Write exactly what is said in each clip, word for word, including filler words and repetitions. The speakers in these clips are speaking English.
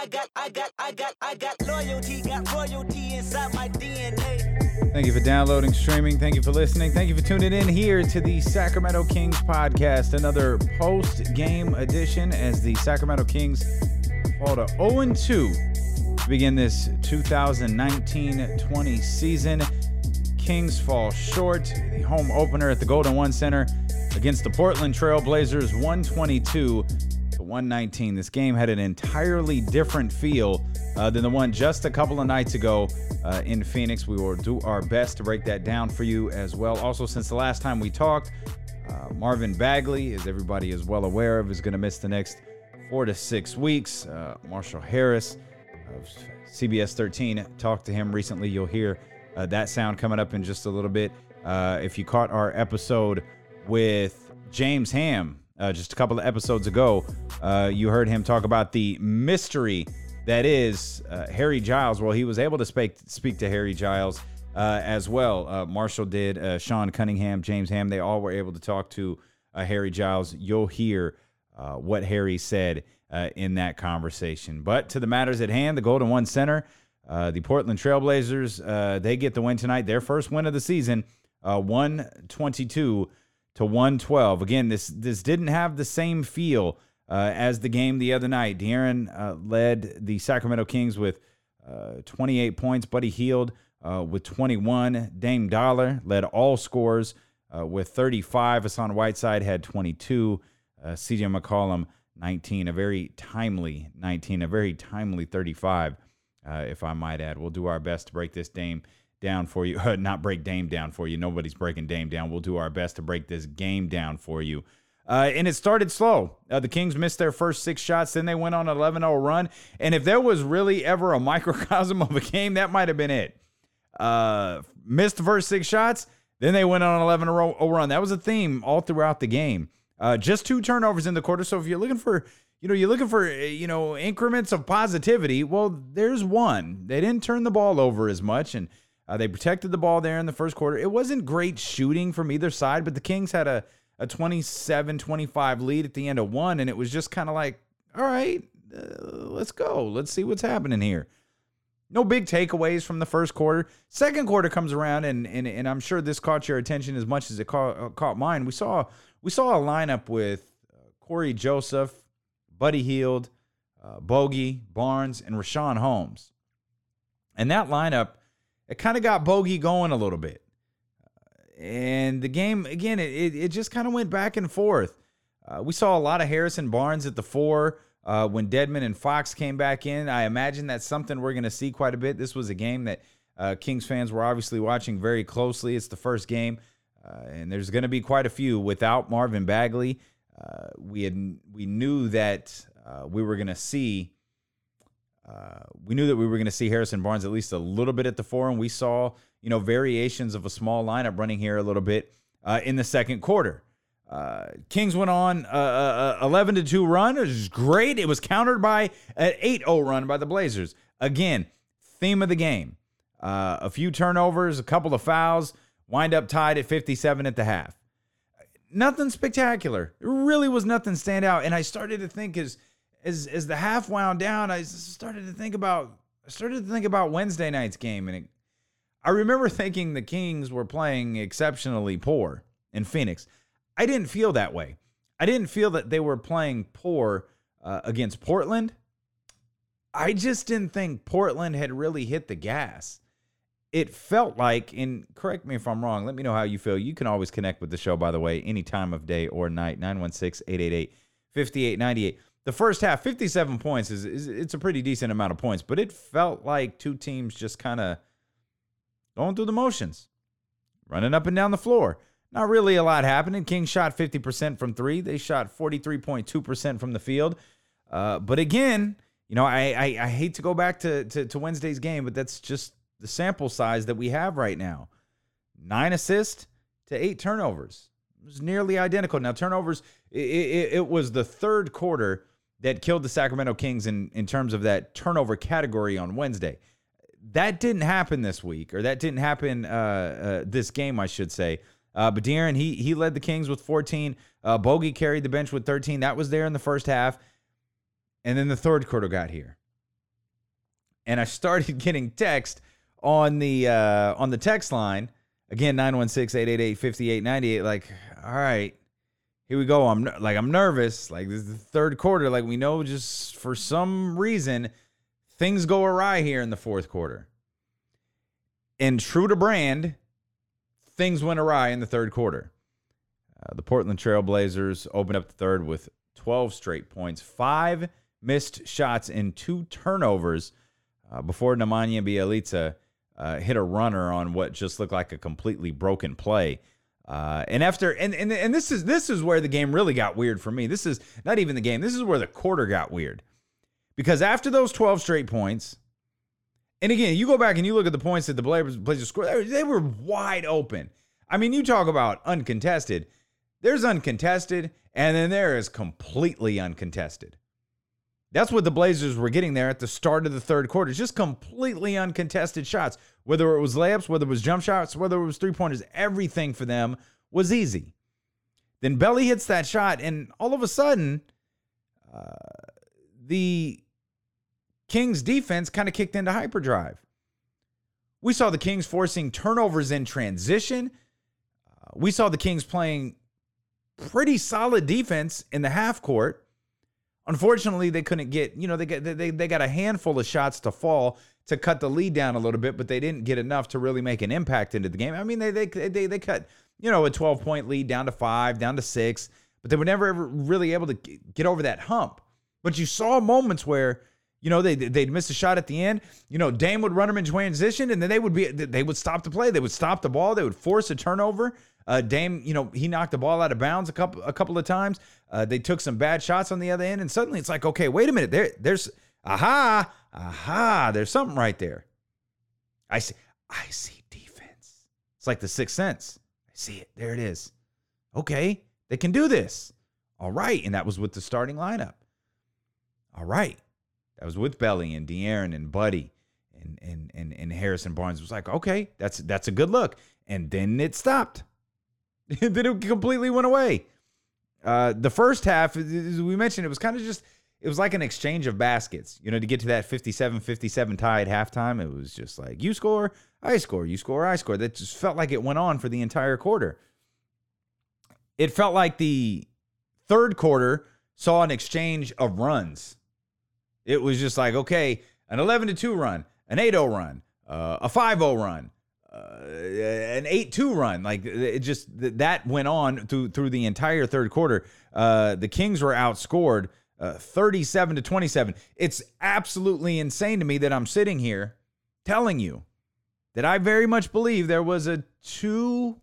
I got, I got, I got, I got loyalty, got royalty inside my D N A. Thank you for downloading, streaming. Thank you for listening. Thank you for tuning in here to the Sacramento Kings podcast, another post-game edition as the Sacramento Kings fall to oh and two to begin this two thousand nineteen twenty season. Kings fall short. The home opener at the Golden One Center against the Portland Trail Blazers, one twenty-two to one nineteen. This game had an entirely different feel uh, than the one just a couple of nights ago uh, in Phoenix. We will do our best to break that down for you as well. Also, since the last time we talked, uh, Marvin Bagley, as everybody is well aware of, is going to miss the next four to six weeks. Uh, Marshall Harris of C B S thirteen talked to him recently. You'll hear uh, that sound coming up in just a little bit. Uh, if you caught our episode with James Ham uh, just a couple of episodes ago, uh, you heard him talk about the mystery that is uh, Harry Giles. Well, he was able to speak speak to Harry Giles uh, as well. Uh, Marshall did, uh, Sean Cunningham, James Ham. They all were able to talk to uh, Harry Giles. You'll hear uh, what Harry said uh, in that conversation. But to the matters at hand, the Golden One Center, uh, the Portland Trail Blazers, uh, they get the win tonight. Their first win of the season, uh, one twenty-two to one twelve. Again, this this didn't have the same feel uh, as the game the other night. De'Aaron uh, led the Sacramento Kings with uh, twenty-eight points. Buddy Hield uh, with twenty-one. Dame Dollar led all scores uh, with thirty-five. Hassan Whiteside had twenty-two. Uh, C J McCollum, nineteen. A very timely nineteen. A very timely thirty-five, uh, if I might add. We'll do our best to break this Dame down for you. Uh, not break Dame down for you. Nobody's breaking Dame down. We'll do our best to break this game down for you. Uh, and it started slow. Uh, the Kings missed their first six shots. Then they went on an eleven oh run. And if there was really ever a microcosm of a game, that might have been it. Uh, missed the first six shots. Then they went on an eleven oh run. That was a theme all throughout the game. Uh, just two turnovers in the quarter. So if you're looking for, you know, you're looking for, you know, increments of positivity, well, there's one. They didn't turn the ball over as much, and Uh, they protected the ball there in the first quarter. It wasn't great shooting from either side, but the Kings had a, a twenty-seven twenty-five lead at the end of one, and it was just kind of like, all right, uh, let's go. Let's see what's happening here. No big takeaways from the first quarter. Second quarter comes around, and and, and I'm sure this caught your attention as much as it caught, uh, caught mine. We saw we saw a lineup with uh, Corey Joseph, Buddy Hield, uh, Bogey, Barnes, and Richaun Holmes. And that lineup, it kind of got Bogey going a little bit. And the game, again, it, it just kind of went back and forth. Uh, we saw a lot of Harrison Barnes at the four uh, when Dedmon and Fox came back in. I imagine that's something we're going to see quite a bit. This was a game that uh, Kings fans were obviously watching very closely. It's the first game, uh, and there's going to be quite a few without Marvin Bagley. Uh, we had we knew that uh, we were going to see Uh, we knew that we were going to see Harrison Barnes at least a little bit at the four, and we saw, you know, variations of a small lineup running here a little bit uh, in the second quarter. Uh, Kings went on a eleven to two run. It was great. It was countered by an eight oh run by the Blazers. Again, theme of the game. Uh, a few turnovers, a couple of fouls, wind up tied at fifty-seven at the half. Nothing spectacular. It really was nothing stand out, and I started to think as As as the half wound down, I started to think about I started to think about Wednesday night's game, and it, I remember thinking the Kings were playing exceptionally poor in Phoenix. I didn't feel that way. I didn't feel that they were playing poor uh, against Portland. I just didn't think Portland had really hit the gas. It felt like, and correct me if I'm wrong, let me know how you feel. You can always connect with the show, by the way, any time of day or night, nine one six, eight eight eight, five eight nine eight. The first half, fifty-seven points, is, is it's a pretty decent amount of points, but it felt like two teams just kind of going through the motions, running up and down the floor. Not really a lot happening. Kings shot fifty percent from three. They shot forty-three point two percent from the field. Uh, but again, you know, I, I I hate to go back to, to to Wednesday's game, but that's just the sample size that we have right now. Nine assists to eight turnovers. It was nearly identical. Now, turnovers, it, it, it was the third quarter that killed the Sacramento Kings in, in terms of that turnover category on Wednesday. That didn't happen this week, or that didn't happen uh, uh, this game, I should say. Uh, but De'Aaron, he he led the Kings with fourteen. Uh, Bogey carried the bench with thirteen. That was there in the first half. And then the third quarter got here. and I started getting text on the uh, on the text line. Again, nine one six, eight eight eight, five eight nine eight. Like, all right, here we go. I'm like, I'm nervous. Like, this is the third quarter. Like, we know just for some reason, things go awry here in the fourth quarter. And true to brand, things went awry in the third quarter. Uh, the Portland Trail Blazers opened up the third with twelve straight points, five missed shots, and two turnovers uh, before Nemanja Bjelica uh, hit a runner on what just looked like a completely broken play. Uh, and after and, and and this is this is where the game really got weird for me. This is not even the game. This is where the quarter got weird. Because after those twelve straight points, and again, you go back and you look at the points that the Blazers, Blazers scored, they, they were wide open. I mean, you talk about uncontested. There's uncontested, and then there is completely uncontested. That's what the Blazers were getting there at the start of the third quarter. Just completely uncontested shots. Whether it was layups, whether it was jump shots, whether it was three-pointers, everything for them was easy. Then Belly hits that shot, and all of a sudden, uh, the Kings defense kind of kicked into hyperdrive. We saw the Kings forcing turnovers in transition. Uh, we saw the Kings playing pretty solid defense in the half court. Unfortunately, they couldn't get, you know, they got they they got a handful of shots to fall to cut the lead down a little bit, but they didn't get enough to really make an impact into the game. I mean, they they they they cut, you know, a twelve-point lead down to five, down to six, but they were never ever really able to get over that hump. But you saw moments where, you know, they they'd miss a shot at the end. You know, Dame would run them in transition, and then they would be they would stop the play. They would stop the ball. They would force a turnover. Uh, Dame, you know, he knocked the ball out of bounds a couple a couple of times. Uh, they took some bad shots on the other end, and suddenly it's like, okay, wait a minute. There, there's aha, aha. There's something right there. I see. I see defense. It's like the Sixth Sense. I see it. There it is. Okay, they can do this. All right, and that was with the starting lineup. All right. That was with Belly and De'Aaron and Buddy and and and and Harrison Barnes. It was like, okay, that's that's a good look. And then it stopped. Then it completely went away. Uh, the first half, as we mentioned, it was kind of just, it was like an exchange of baskets. You know, to get to that fifty-seven fifty-seven tie at halftime, it was just like, you score, I score, you score, I score. That just felt like it went on for the entire quarter. It felt like the third quarter saw an exchange of runs. It was just like, okay, an eleven to two run, an eight oh run, uh, a five oh run, uh, an eight two run. Like, it just, that went on through through the entire third quarter. Uh, the Kings were outscored uh, thirty-seven to twenty-seven. It's absolutely insane to me that I'm sitting here telling you that I very much believe there was a two,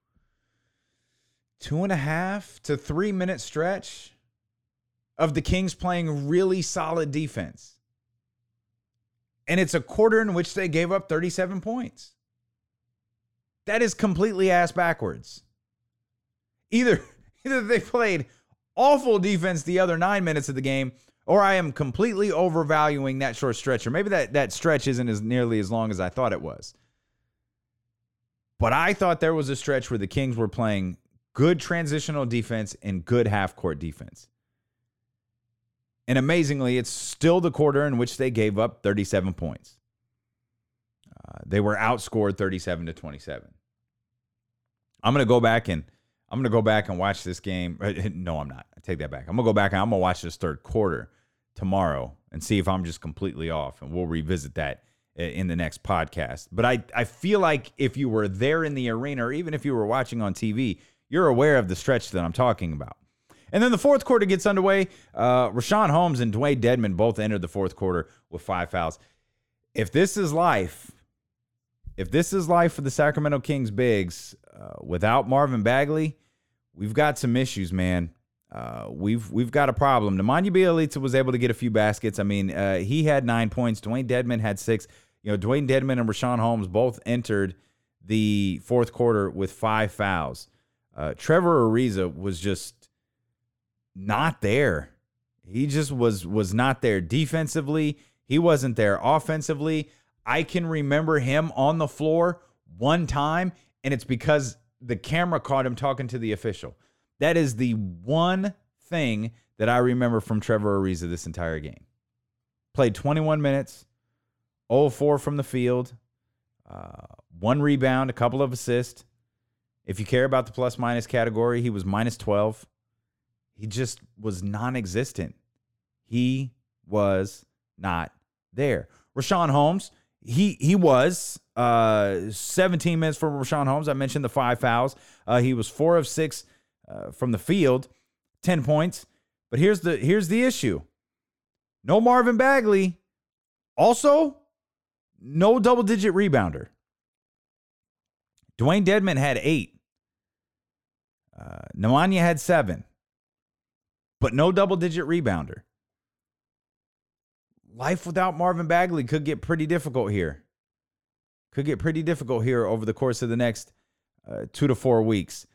two and a half to three minute stretch of the Kings playing really solid defense. And it's a quarter in which they gave up thirty-seven points. That is completely ass backwards. Either, either they played awful defense the other nine minutes of the game, or I am completely overvaluing that short stretch. Or maybe that, that stretch isn't as nearly as long as I thought it was. But I thought there was a stretch where the Kings were playing good transitional defense and good half-court defense. And amazingly, it's still the quarter in which they gave up thirty-seven points. Uh, they were outscored thirty-seven to twenty-seven. I'm going to go back and I'm going to go back and watch this game. No, I'm not. I take that back. I'm going to go back and I'm going to watch this third quarter tomorrow and see if I'm just completely off. And we'll revisit that in the next podcast. But I, I feel like if you were there in the arena, or even if you were watching on T V, you're aware of the stretch that I'm talking about. And then the fourth quarter gets underway. Uh, Richaun Holmes and Dwayne Dedmon both entered the fourth quarter with five fouls. If this is life, if this is life for the Sacramento Kings bigs, uh, without Marvin Bagley, we've got some issues, man. Uh, we've we've got a problem. Nemanja Bjelica was able to get a few baskets. I mean, uh, he had nine points. Dwayne Dedmon had six. You know, Dwayne Dedmon and Richaun Holmes both entered the fourth quarter with five fouls. Uh, Trevor Ariza was just not there. He just was was not there defensively. He wasn't there offensively. I can remember him on the floor one time, and it's because the camera caught him talking to the official. That is the one thing that I remember from Trevor Ariza this entire game. Played twenty-one minutes, zero four from the field, uh, one rebound, a couple of assists. If you care about the plus-minus category, he was minus twelve. He just was non-existent. He was not there. Richaun Holmes, he he was uh, seventeen minutes from Richaun Holmes. I mentioned the five fouls. Uh, he was four of six uh, from the field, ten points. But here's the here's the issue. No Marvin Bagley. Also, no double-digit rebounder. Dwayne Dedmon had eight. Uh, Nemanja had seven. But no double-digit rebounder. Life without Marvin Bagley could get pretty difficult here. Could get pretty difficult here over the course of the next uh, two to four weeks.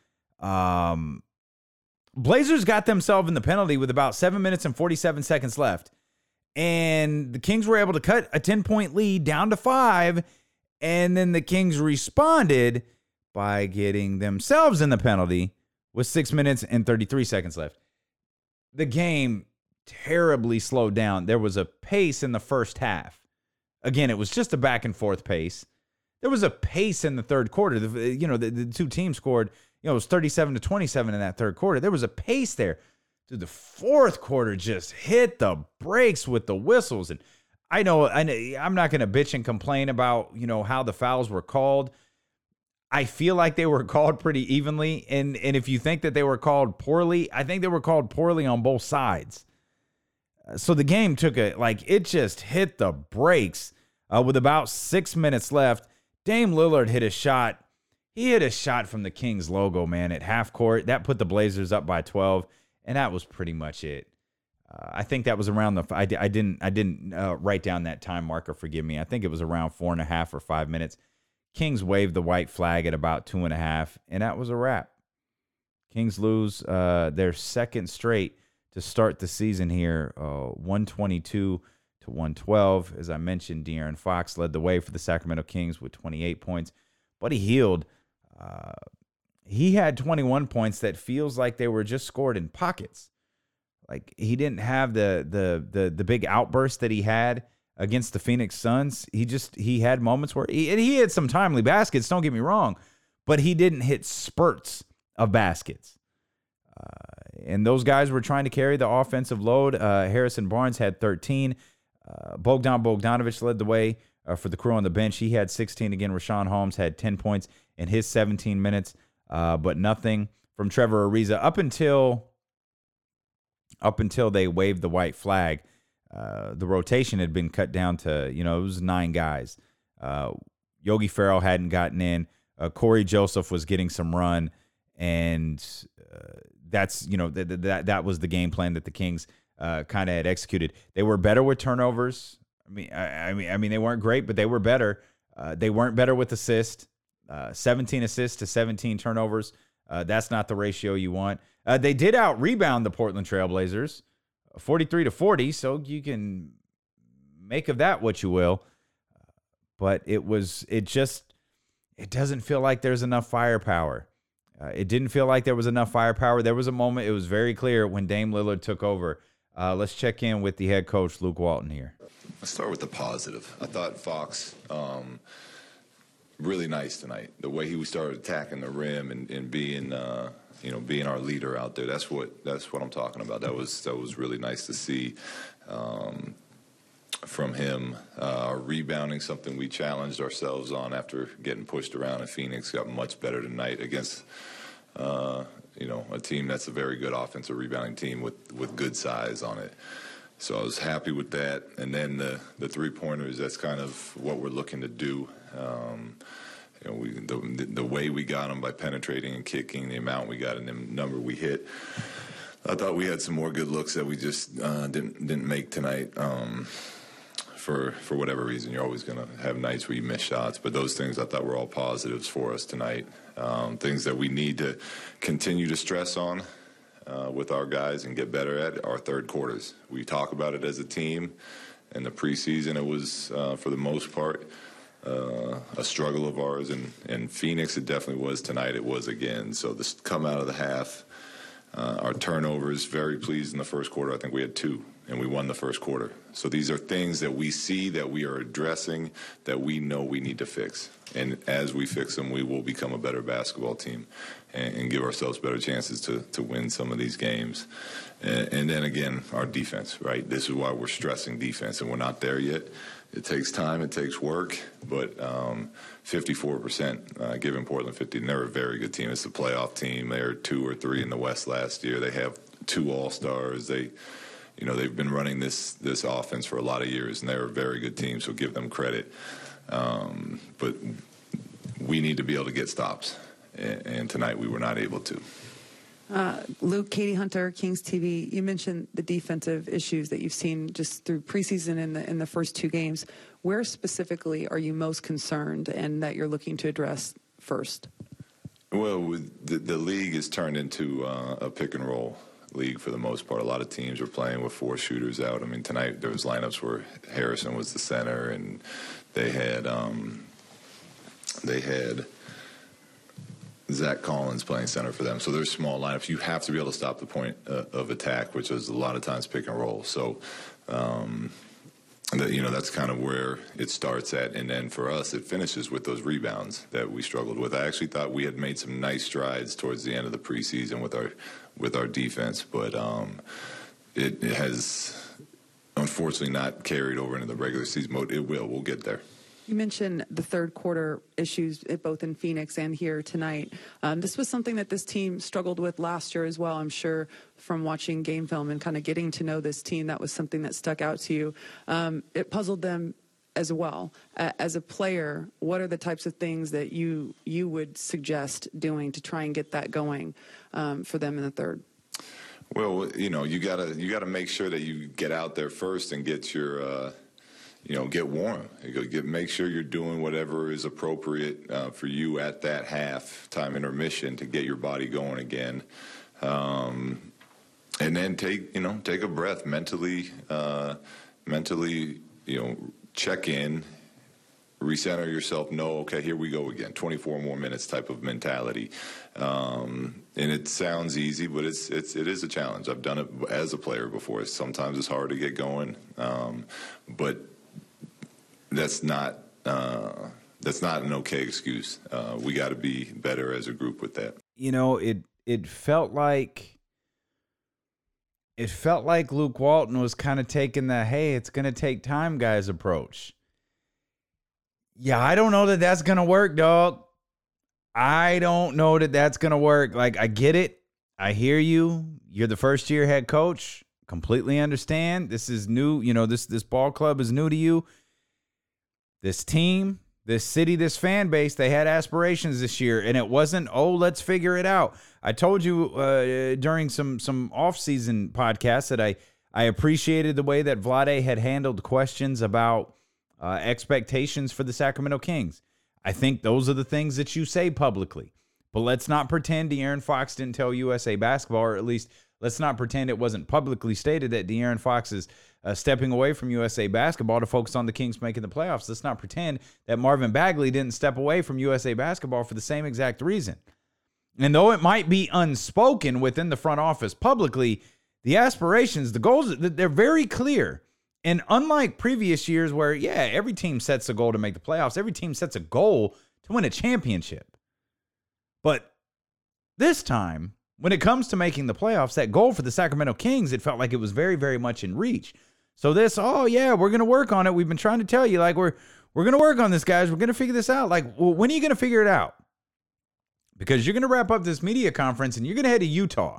Um, Blazers got themselves in the penalty with about seven minutes and forty-seven seconds left. And the Kings were able to cut a ten-point lead down to five. And then the Kings responded by getting themselves in the penalty with six minutes and thirty-three seconds left. The game terribly slowed down. There was a pace in the first half. Again, it was just a back and forth pace. There was a pace in the third quarter. The, you know, the, the two teams scored, you know, it was thirty-seven to twenty-seven in that third quarter. There was a pace there. Dude, the fourth quarter just hit the brakes with the whistles. And I know, I know I'm not going to bitch and complain about, you know, how the fouls were called. I feel like they were called pretty evenly. And, and if you think that they were called poorly, I think they were called poorly on both sides. So the game took a, like, it just hit the brakes uh, with about six minutes left. Dame Lillard hit a shot. He hit a shot from the Kings logo, man, at half court. That put the Blazers up by twelve, and that was pretty much it. Uh, I think that was around the, I, I didn't, I didn't uh, write down that time marker, forgive me. I think it was around four and a half or five minutes. Kings waved the white flag at about two and a half, and that was a wrap. Kings lose uh, their second straight to start the season here, uh, one twenty-two to one twelve. As I mentioned, De'Aaron Fox led the way for the Sacramento Kings with twenty-eight points. Buddy Hield, uh, he had twenty-one points that feels like they were just scored in pockets. Like, he didn't have the the the the big outburst that he had against the Phoenix Suns. He just, he had moments where, he, and he had some timely baskets, don't get me wrong, but he didn't hit spurts of baskets. Uh, and those guys were trying to carry the offensive load. Uh, Harrison Barnes had thirteen. Uh, Bogdan Bogdanovic led the way uh, for the crew on the bench. He had sixteen. Again, Richaun Holmes had ten points in his seventeen minutes, uh, but nothing from Trevor Ariza up until up until they waved the white flag. Uh, the rotation had been cut down to, you know, it was nine guys. Uh, Yogi Ferrell hadn't gotten in. Uh, Corey Joseph was getting some run, and uh, that's, you know, th- th- that that was the game plan that the Kings uh, kind of had executed. They were better with turnovers. I mean, I, I mean, I mean, they weren't great, but they were better. Uh, they weren't better with assists. Uh, seventeen assists to seventeen turnovers. Uh, that's not the ratio you want. Uh, they did out rebound the Portland Trailblazers, forty-three to forty. So you can make of that what you will. But it was, it just, it doesn't feel like there's enough firepower. Uh, it didn't feel like there was enough firepower. There was a moment, it was very clear when Dame Lillard took over. Uh, let's check in with the head coach, Luke Walton, here. Let's start with the positive. I thought Fox, um, really nice tonight. The way he started attacking the rim and, and being, uh, you know, being our leader out there. That's what that's what I'm talking about. That was that was really nice to see um, from him. Uh, rebounding, something we challenged ourselves on after getting pushed around in Phoenix. Got much better tonight against, uh, you know, a team that's a very good offensive rebounding team with, with good size on it. So I was happy with that. And then the, the three-pointers, that's kind of what we're looking to do. Um, you know, we, the, the way we got them by penetrating and kicking, the amount we got and the number we hit. I thought we had some more good looks that we just uh, didn't didn't make tonight. Um, for for whatever reason, you're always going to have nights where you miss shots. But those things I thought were all positives for us tonight. Um, things that we need to continue to stress on uh, with our guys and get better at our third quarters. We talk about it as a team. In the preseason, it was, uh, for the most part, uh, a struggle of ours. And in Phoenix, it definitely was. Tonight, it was again. So this come out of the half, uh, our turnovers, very pleased in the first quarter. I think we had two. and we won the first quarter. So these are things that we see, that we are addressing, that we know we need to fix. And as we fix them, we will become a better basketball team and, and give ourselves better chances to, to win some of these games. And, and then, again, our defense, right? This is why we're stressing defense, and we're not there yet. It takes time, it takes work, but um, fifty-four percent uh, giving Portland fifty. And they're a very good team. It's a playoff team. They were two or three in the West last year. They have two All-Stars. They, you know, they've been running this this offense for a lot of years, and they're a very good team, so give them credit. Um, but we need to be able to get stops, and, and tonight we were not able to. Uh, Luke, Katie Hunter, Kings T V, you mentioned the defensive issues that you've seen just through preseason in the in the first two games. Where specifically are you most concerned and that you're looking to address first? Well, with the, the league has turned into uh, a pick and roll league for the most part. A lot of teams are playing with four shooters out. I mean, tonight there was lineups where Harrison was the center, and they had um, they had Zach Collins playing center for them. So there's small lineups. You have to be able to stop the point uh, of attack, which is a lot of times pick and roll. So, um, that, you know, that's kind of where it starts at. And then for us, it finishes with those rebounds that we struggled with. I actually thought we had made some nice strides towards the end of the preseason with our with our defense, but um, it, it has unfortunately not carried over into the regular season mode. It will. We'll get there. You mentioned the third quarter issues both in Phoenix and here tonight. Um, this was something that this team struggled with last year as well. I'm sure from watching game film and kind of getting to know this team, that was something that stuck out to you. Um, it puzzled them as well. Uh, as a player, what are the types of things that you you would suggest doing to try and get that going um, for them in the third? Well, you know, you gotta you gotta make sure that you get out there first and get your. Uh, You know, get warm. You get, make sure you're doing whatever is appropriate uh, for you at that half-time intermission to get your body going again, um, and then take you know take a breath mentally. Uh, mentally, you know, check in, recenter yourself. Know, okay, here we go again. twenty-four more minutes type of mentality, um, and it sounds easy, but it's it's it is a challenge. I've done it as a player before. Sometimes it's hard to get going, um, but That's not uh, that's not an okay excuse. Uh, we got to be better as a group with that. You know, it it felt like it felt like Luke Walton was kind of taking the "hey, it's going to take time" guys approach. Yeah, I don't know that that's going to work, dog. I don't know that that's going to work. Like, I get it. I hear you. You're the first year head coach. Completely understand. This is new. You know, this this ball club is new to you. This team, this city, this fan base, they had aspirations this year, and it wasn't, oh, let's figure it out. I told you uh, during some some off-season podcasts that I, I appreciated the way that Vlade had handled questions about uh, expectations for the Sacramento Kings. I think those are the things that you say publicly. But let's not pretend De'Aaron Fox didn't tell U S A Basketball, or at least let's not pretend it wasn't publicly stated that De'Aaron Fox is uh, stepping away from U S A Basketball to focus on the Kings making the playoffs. Let's not pretend that Marvin Bagley didn't step away from U S A Basketball for the same exact reason. And though it might be unspoken within the front office publicly, the aspirations, the goals, they're very clear. And unlike previous years where, yeah, every team sets a goal to make the playoffs, every team sets a goal to win a championship. But this time, when it comes to making the playoffs, that goal for the Sacramento Kings, it felt like it was very, very much in reach. So this, oh, yeah, we're going to work on it. We've been trying to tell you, like, we're we're going to work on this, guys. We're going to figure this out. Like, well, when are you going to figure it out? Because you're going to wrap up this media conference, and you're going to head to Utah.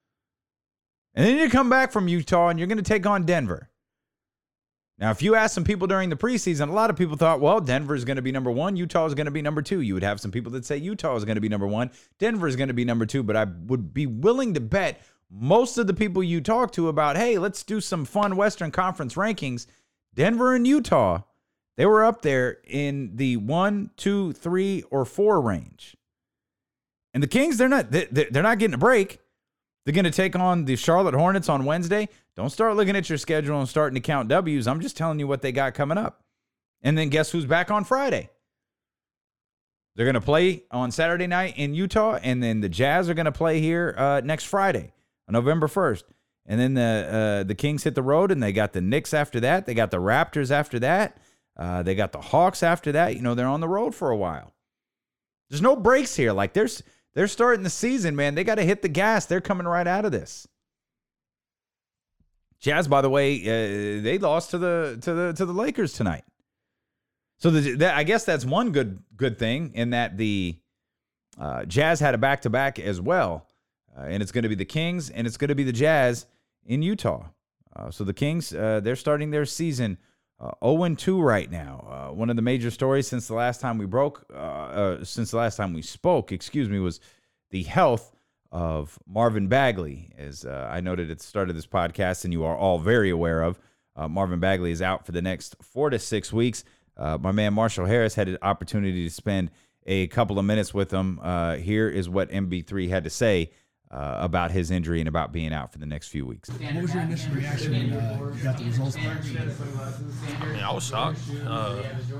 And then you come back from Utah, and you're going to take on Denver. Now, if you ask some people during the preseason, a lot of people thought, well, Denver is going to be number one. Utah is going to be number two. You would have some people that say Utah is going to be number one. Denver is going to be number two. But I would be willing to bet most of the people you talk to about, hey, let's do some fun Western Conference rankings, Denver and Utah, they were up there in the one, two, three, or four range. And the Kings, they're not, they're not getting a break. They're going to take on the Charlotte Hornets on Wednesday. Don't start looking at your schedule and starting to count W's. I'm just telling you what they got coming up. And then guess who's back on Friday? They're going to play on Saturday night in Utah, and then the Jazz are going to play here uh, next Friday, on November first. And then the uh, the Kings hit the road, and they got the Knicks after that. They got the Raptors after that. Uh, they got the Hawks after that. You know, they're on the road for a while. There's no breaks here. Like, there's, they're starting the season, man. They got to hit the gas. They're coming right out of this. Jazz, by the way, uh, they lost to the to the to the Lakers tonight. So the, that, I guess that's one good good thing in that the uh, Jazz had a back to back as well, uh, and it's going to be the Kings and it's going to be the Jazz in Utah. Uh, so the Kings, uh, they're starting their season uh, oh and two right now. Uh, one of the major stories since the last time we broke, uh, uh, since the last time we spoke, excuse me, was the health of Marvin Bagley. As uh, I noted at the start of this podcast, and you are all very aware of, uh, Marvin Bagley is out for the next four to six weeks. Uh, my man Marshall Harris had an opportunity to spend a couple of minutes with him. Uh, here is what M B three had to say uh, about his injury and about being out for the next few weeks. What was your initial reaction when uh, you got the results back? I mean, I was shocked. Uh,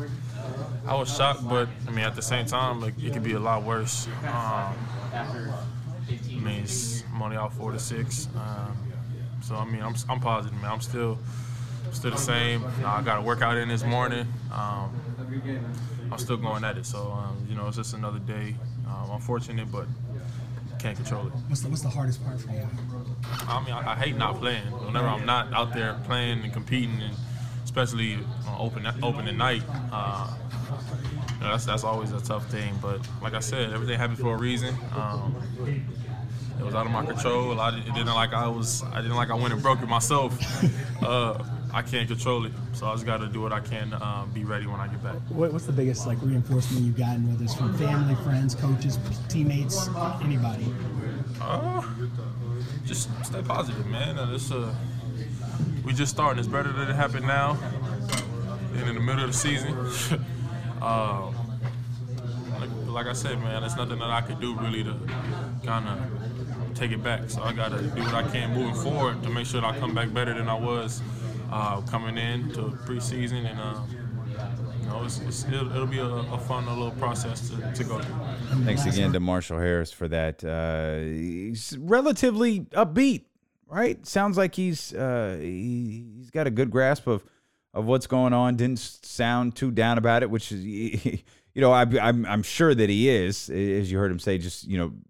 I was shocked, but I mean, at the same time, like, it could be a lot worse. Um, I mean, it's, I'm only out four to six. Um, so I mean, I'm I'm positive, man. I'm still still the same. You know, I got a workout in this morning. Um, I'm still going at it. So um, you know, it's just another day. Um, unfortunate, but can't control it. What's the What's the hardest part for you? I mean, I, I hate not playing. Whenever I'm not out there playing and competing, and especially on open opening night. Uh, You know, that's that's always a tough thing, but like I said, everything happens for a reason. Um, it was out of my control. I it didn't like I was. I didn't like I went and broke it myself. Uh, I can't control it, so I just got to do what I can to uh, be ready when I get back. What, what's the biggest like reinforcement you've gotten, whether it's from family, friends, coaches, teammates, anybody? Uh, just stay positive, man. Uh, it's, uh, we just starting. It's better that it happened now than in the middle of the season. Uh, like, like I said, man, there's nothing that I could do really to kind of take it back. So I got to do what I can moving forward to make sure that I come back better than I was uh, coming in to preseason. And, uh, you know, it's, it's, it'll, it'll be a, a fun little process to, to go through. Thanks again to Marshall Harris for that. Uh, he's relatively upbeat, right? Sounds like he's uh, he, he's got a good grasp of of what's going on. Didn't sound too down about it, which is, you know, I, I'm I'm sure that he is, as you heard him say. Just, you know,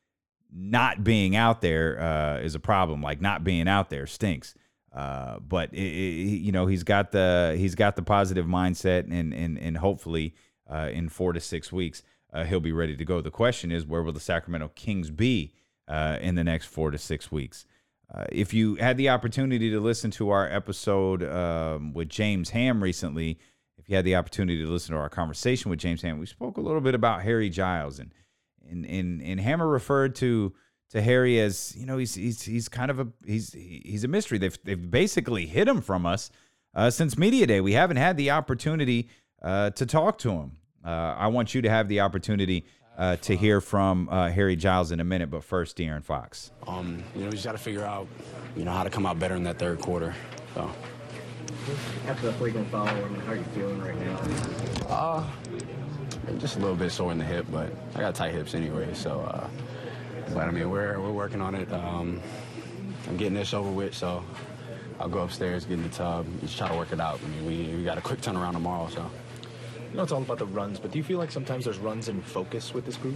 not being out there uh, is a problem. Like, not being out there stinks. Uh, but it, it, you know, he's got the he's got the positive mindset, and and and hopefully uh, in four to six weeks uh, he'll be ready to go. The question is, where will the Sacramento Kings be uh, in the next four to six weeks? Uh, if you had the opportunity to listen to our episode um, with James Ham recently, if you had the opportunity to listen to our conversation with James Ham, we spoke a little bit about Harry Giles, and and and, and Hammer referred to to Harry as, you know, he's he's he's kind of a he's he's a mystery. They've they've basically hid him from us uh, since media day. We haven't had the opportunity uh, to talk to him. Uh, I want you to have the opportunity Uh, to hear from uh, Harry Giles in a minute, but first, De'Aaron Fox. Um, you know, we just got to figure out, you know, how to come out better in that third quarter. So. After the frequent foul, I mean, how are you feeling right now? Uh, just a little bit sore in the hip, but I got tight hips anyway. So, uh, but I mean, we're we're working on it. Um, I'm getting this over with, so I'll go upstairs, get in the tub, just try to work it out. I mean, we we got a quick turnaround tomorrow, so. I know it's all about the runs, but do you feel like sometimes there's runs in focus with this group?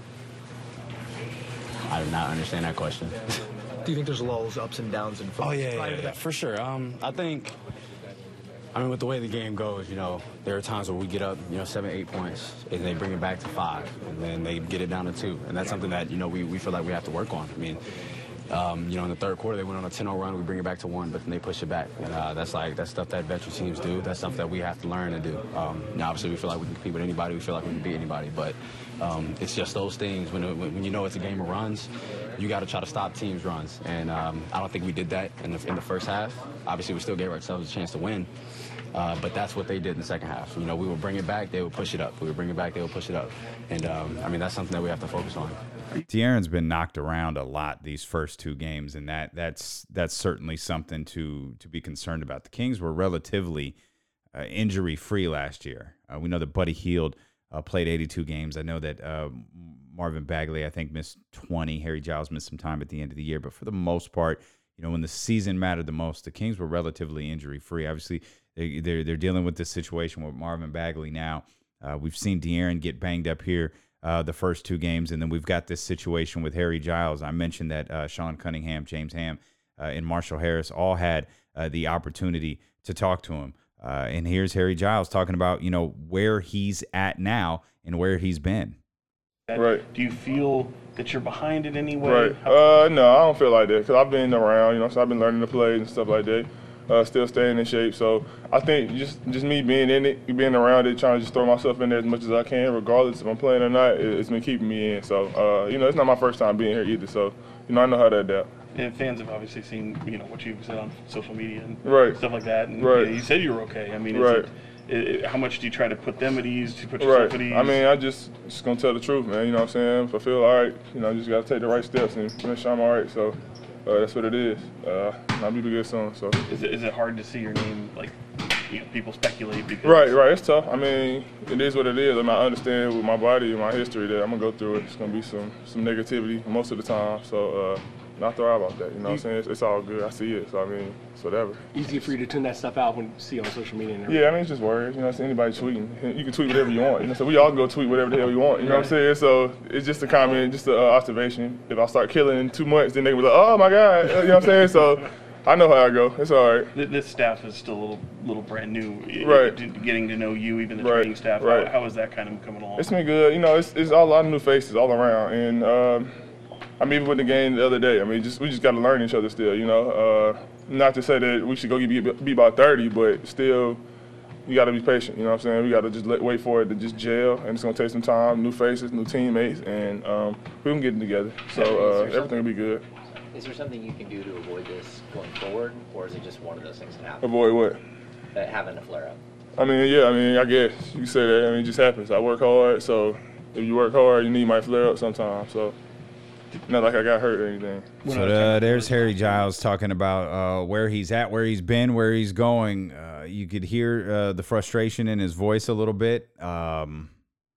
I do not understand that question. Do you think there's lulls, ups and downs in focus? Oh, yeah, yeah, yeah, for sure. Um, I think, I mean, with the way the game goes, you know, there are times where we get up, you know, seven, eight points, and they bring it back to five, and then they get it down to two. And that's something that, you know, we, we feel like we have to work on. I mean, Um, you know, in the third quarter, they went on a ten oh run. We bring it back to one, but then they push it back. And uh, that's like that's stuff that veteran teams do. That's stuff that we have to learn to do. Um, now, obviously, we feel like we can compete with anybody. We feel like we can beat anybody. But um, it's just those things. When, it, when you know it's a game of runs, you got to try to stop teams' runs. And um, I don't think we did that in the, in the first half. Obviously, we still gave ourselves a chance to win. Uh, but that's what they did in the second half. You know, we would bring it back, they would push it up. We would bring it back, they would push it up. And, um, I mean, that's something that we have to focus on. De'Aaron's been knocked around a lot these first two games, and that that's that's certainly something to to be concerned about. The Kings were relatively uh, injury-free last year. Uh, we know that Buddy Hield uh, played eighty-two games. I know that uh, Marvin Bagley, I think, missed twenty. Harry Giles missed some time at the end of the year. But for the most part, you know, when the season mattered the most, the Kings were relatively injury-free. Obviously, they, they're, they're dealing with this situation with Marvin Bagley now. Uh, we've seen De'Aaron get banged up here uh, the first two games, and then we've got this situation with Harry Giles. I mentioned that uh, Sean Cunningham, James Ham, uh, and Marshall Harris all had uh, the opportunity to talk to him. Uh, and here's Harry Giles talking about, you know, where he's at now and where he's been. Right. Do you feel that you're behind in any way? Right. Uh, no, I don't feel like that because I've been around, you know, so I've been learning to play and stuff like that. Uh, still staying in shape. So I think just just me being in it, being around it, trying to just throw myself in there as much as I can, regardless if I'm playing or not, it, it's been keeping me in. So, uh, you know, it's not my first time being here either. So, you know, I know how to adapt. And fans have obviously seen, you know, what you've said on social media and right. stuff like that. And right. you, know, you said you were okay. I mean, is right. it, it, it, how much do you try to put them at ease, to put yourself right. at ease? I mean, I just just gonna tell the truth, man. You know what I'm saying? If I feel all right, you know, I just gotta take the right steps and make sure I'm all right. So uh, that's what it is. Uh, I'll be good soon. So is it is it hard to see your name, like, you know, people speculate because right, right. It's tough. I mean, it is what it is. I mean, I understand with my body and my history that I'm gonna go through it. It's gonna be some some negativity most of the time. So. Uh, Not throw out about that, you know what I'm saying? It's, it's all good. I see it, so I mean, it's whatever. Easy for you to tune that stuff out when you see on social media and everything. Yeah, I mean, it's just words. You know, it's anybody tweeting. You can tweet whatever you want. You know, so we all go tweet whatever the hell we want. You know what I'm saying? So it's just a comment, just an uh, observation. If I start killing in two months, then they will be like, oh my God, you know what I'm saying? So I know how I go. It's all right. This staff is still a little, little brand new. Right. Getting to know you, even the right. training staff. Right. How, how is that kind of coming along? It's been good. You know, it's, it's all, a lot of new faces all around. And, um, I mean, even with the game the other day, I mean, just we just got to learn each other still, you know. Uh, not to say that we should go be, be about thirty, but still, you got to be patient, you know what I'm saying? We got to just let, wait for it to just gel, and it's going to take some time, new faces, new teammates, and um, we're going to get it together. So uh, everything will be good. Is there something you can do to avoid this going forward, or is it just one of those things that happen? Avoid what? Uh, having a flare-up. I mean, yeah, I mean, I guess you can say that. I mean, it just happens. I work hard, so if you work hard, you need my flare up sometimes, so. Not like I got hurt or anything. So uh, there's Harry Giles talking about uh, where he's at, where he's been, where he's going. Uh, you could hear uh, the frustration in his voice a little bit. Um,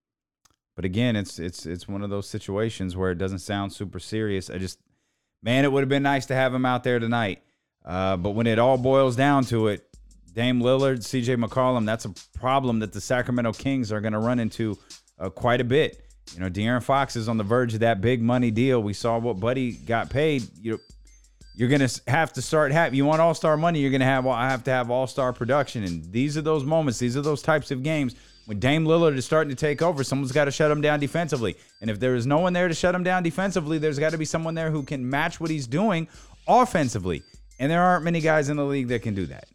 but again, it's it's it's one of those situations where it doesn't sound super serious. I just, man, it would have been nice to have him out there tonight. Uh, but when it all boils down to it, Dame Lillard, C J McCollum, that's a problem that the Sacramento Kings are going to run into uh, quite a bit. You know, De'Aaron Fox is on the verge of that big money deal. We saw what Buddy got paid. You, you're going to have to start having, you want all-star money, you're going to have, I have to have all-star production. And these are those moments, these are those types of games when Dame Lillard is starting to take over, someone's got to shut him down defensively. And if there is no one there to shut him down defensively, there's got to be someone there who can match what he's doing offensively. And there aren't many guys in the league that can do that.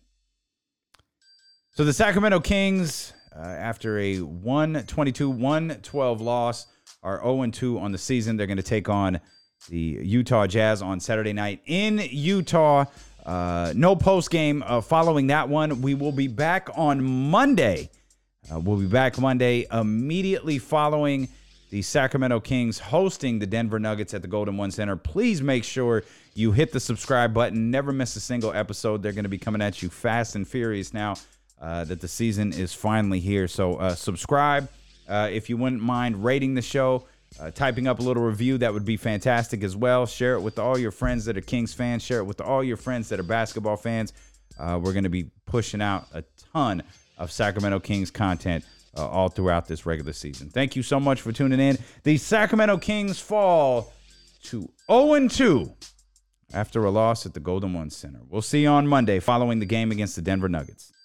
So the Sacramento Kings, Uh, after a one twenty-two one twelve loss, are oh and two on the season. They're going to take on the Utah Jazz on Saturday night in Utah. Uh, no post game uh, following that one. We will be back on Monday. Uh, we'll be back Monday immediately following the Sacramento Kings hosting the Denver Nuggets at the Golden One Center. Please make sure you hit the subscribe button. Never miss a single episode. They're going to be coming at you fast and furious now. Uh, that the season is finally here. So uh, subscribe. Uh, if you wouldn't mind rating the show, uh, typing up a little review, that would be fantastic as well. Share it with all your friends that are Kings fans. Share it with all your friends that are basketball fans. Uh, we're going to be pushing out a ton of Sacramento Kings content uh, all throughout this regular season. Thank you so much for tuning in. The Sacramento Kings fall to oh and two after a loss at the Golden One Center. We'll see you on Monday following the game against the Denver Nuggets.